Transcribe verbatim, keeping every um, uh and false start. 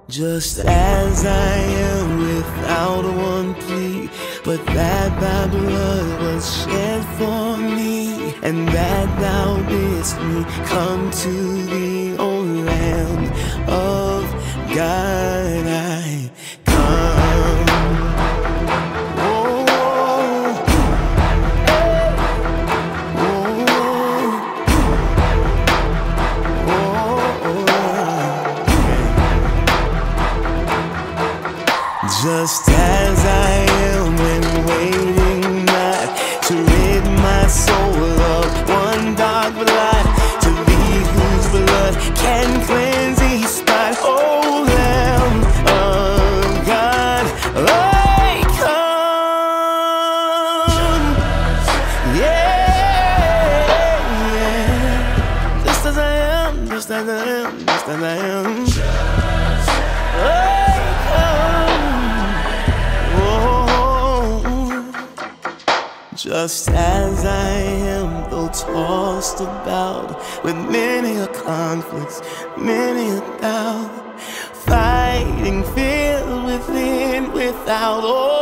Just as I am without one plea, but that thy blood was shed for me, and that thou didst me come to thee, O Lamb of God, I come. Oh, oh, oh, oh. Just as I am and waiting not to rid my soul of one dark blood, to thee whose blood can cleanse each spot, O Lamb of God, I come. Yeah, yeah. Just as I am, just as I am, just as I am. I Just as I am, though tossed about with many a conflict, many a doubt, fighting filled within, without. Oh,